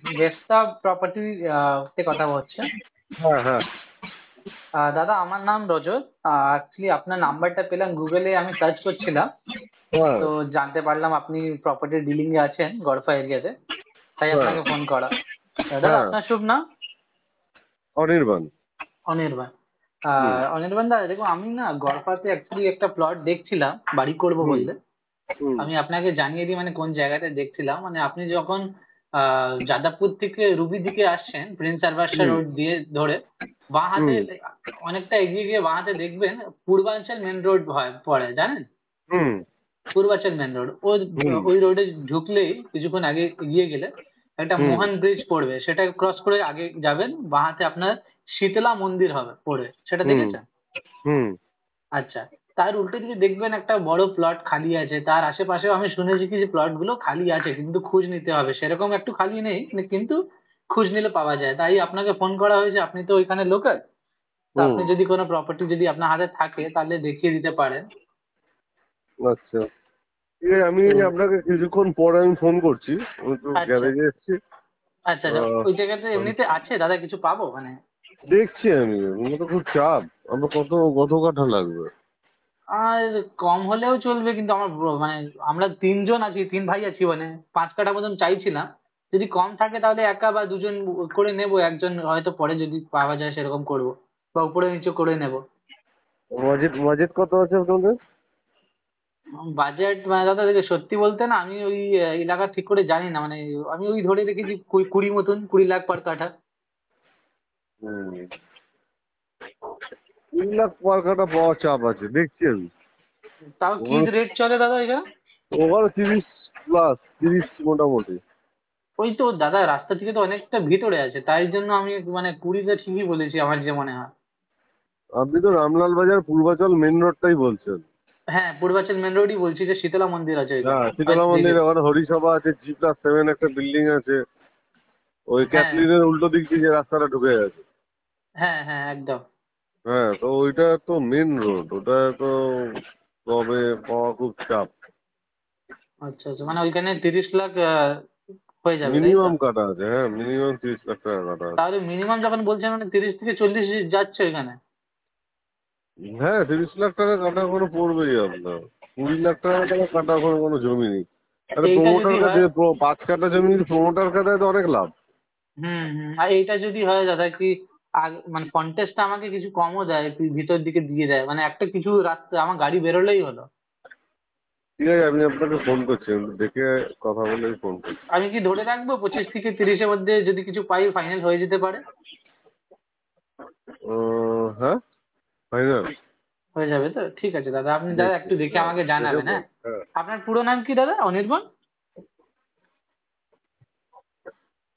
গেস্টা property তে কথা হচ্ছে। হ্যাঁ, হ্যাঁ, দাদা আমার নাম রজত। অ্যাকচুয়ালি আপনার নাম্বারটা পেলাম গুগলে, আমি সার্চ করছিলাম। হ্যাঁ, তো জানতে পারলাম আপনি প্রপার্টি ডিলিং এ আছেন গড়ফা এরিয়াতে, তাই হ্যাঁ, আপনাকে ফোন করা। দাদা হ্যাঁ, আপনার শুভ নাম? অনির্বাণ। অনির্বাণ। হুম, অনির্বাণ দাদা দেখুন, আমি না গড়ফাতে অ্যাকচুয়ালি একটা প্লট দেখছিলাম বাড়ি করব হুম, বললে। হুম, আমি আপনাকে জানিয়ে দিই মানে কোন জায়গাটা দেখছিলাম। মানে আপনি যখন যাদবপুর থেকে রুবি দিকে আসছেন প্রিন্স আরবাসা হুম, রোড দিয়ে ধরে, বাঁ হাতে হুম, অনেকটা এগিয়ে গিয়ে বাঁ হাতে দেখবেন পূর্বাঞ্চল মেন রোড পড়ে, জানেন? হুম, পূর্বাচল মেন রোড, হুম, ওই রোডে ঢুকলেই কিছুক্ষণ আগে এগিয়ে গেলে একটা হুম, মোহন ব্রিজ পড়বে, সেটা ক্রস করে আগে যাবেন, বাঁ হাতে আপনার শীতলা মন্দির হবে পড়বে, সেটা হুম, দেখেছেন? হুম। আচ্ছা। তার উল্টো দিকে দেখবেন একটা বড় প্লট খালি আছে, তার আশেপাশেও আমি শুনেছি কি যে প্লট গুলো খালি আছে, কিন্তু খোঁজ নিতে হবে, সেরকম একটু খালি নেই কিন্তু খোঁজ নিলে পাওয়া যায়। তাই আপনাকে ফোন করা হয়েছে, আপনি তো ওইখানে লোকাল। তো হুম, আপনি যদি কোনো প্রপার্টি যদি আপনার হাতে থাকে তাহলে দেখিয়ে দিতে পারেন। আচ্ছা, ঠিক আছে, আমি তো আপনাকে কিছুক্ষণ পরে আমি ফোন করছি। আমি তো আচ্ছা গ্যারেজে এসেছি। আচ্ছা আচ্ছা, আহ, ওই জায়গাতে এমনিতে আছে দাদা, কিছু পাবো মানে? দেখছি আমি, আমার তো খুব চাপ। আমার কত কত কাঠা লাগবে? আর কম হলেও চলবে, কিন্তু আমার মানে আমরা তিনজন আছি, তিন ভাই আছি, মানে 5 কাঠা মতন চাইছিলাম। যদি কম থাকে তাহলে একা বা দুজন করে নেব, একজন হয়তো পরে যদি পাওয়া যায় সেরকম করব, বা উপরে নিচে করে নেব। বাজেট বাজেট কত আছে আপনাদের? বাজেট মানে দাদা দেখে সত্যি বলতে না, আমি ওই এলাকা ঠিক করে জানি না, মানে আমি ওই ধরে রেখেছি কুড়ি মতন, 20 লাখ পার কাঠা। হুম, 3 লাখ পার কাঠা পাওয়া চাপ আছে, দেখছি আমি। তাও কি ওখানে রেট চলে দাদা এখানে? ওখানে 30+, 30 মোটামুটি। ওই তো দাদা, রাস্তা থেকে তো অনেকটা ভিতরে আছে, তাই জন্য আমি মানে 20টা ঠিকই বলেছি আমার যে মনে হয়। আপনি তো রামলাল বাজার পূর্বাচল মেন রোডটাই বলছেন। হ্যাঁ, পূর্বাচল মেন রোডই বলছি, যে শীতলা মন্দির আছে ওইখানে, হ্যাঁ, শীতলা হয়তো মন্দির, দেখেছি। ওখানে হরিসভা আছে, G+7 একটা বিল্ডিং আছে। ওই হ্যাঁ ক্যাথলিনের উল্টো দিক দিয়ে যে রাস্তাটা ঢুকে গেছে। হ্যাঁ হ্যাঁ, একদম। হ্যাঁ, তো ওইটা তো মেন রোড, ওটা তো কবে পাওয়া খুব চাপ। আচ্ছা আচ্ছা, মানে ওইখানে 30 লাখ হয়ে যাবে তাই তো? মিনিমাম কাটা আছে, হ্যাঁ, মিনিমাম 30 লাখ টাকা কাটা আছে। তাহলে মিনিমাম যখন বলছেন মানে 30 থেকে 40 যাচ্ছে ওইখানে। হ্যাঁ, 30 লাখ টাকা কাটা করে পড়বেই আপনার। 20 লাখ টাকা কাটা করে কোনো জমি নেই। আরে এইটা প্রমোটার যদি কাছে হয়, 5 কাঠা জমি যদি প্রমোটার কাটায় তো অনেক লাভ। আর এইটা যদি হয় দাদা কি, মানে কন্টেস্টটা আমাকে কিছু কমও দেয়, ভিতর দিকে দিয়ে দেয়, মানে একটা কিছু রাস্তা আমার গাড়ি বেরোলেই হলো। ঠিক আছে, আমি আপনাকে ফোন করছি, আমি দেখে কথা বলে ফোন করছি। আমি কি ধরে রাখবো 25 থেকে 30-এর মধ্যে যদি কিছু পাই ফাইনাল হয়ে যেতে পারে? হ্যাঁ, ফাইনাল। হয়ে যাবে তো? ঠিক আছে দাদা, আপনি দাদা দেখছি, একটু দেখে হ্যাঁ, আমাকে দেখে জানাবেন, হ্যাঁ? হ্যাঁ। আপনার পুরো নাম কি দাদা, অনির্বাণ?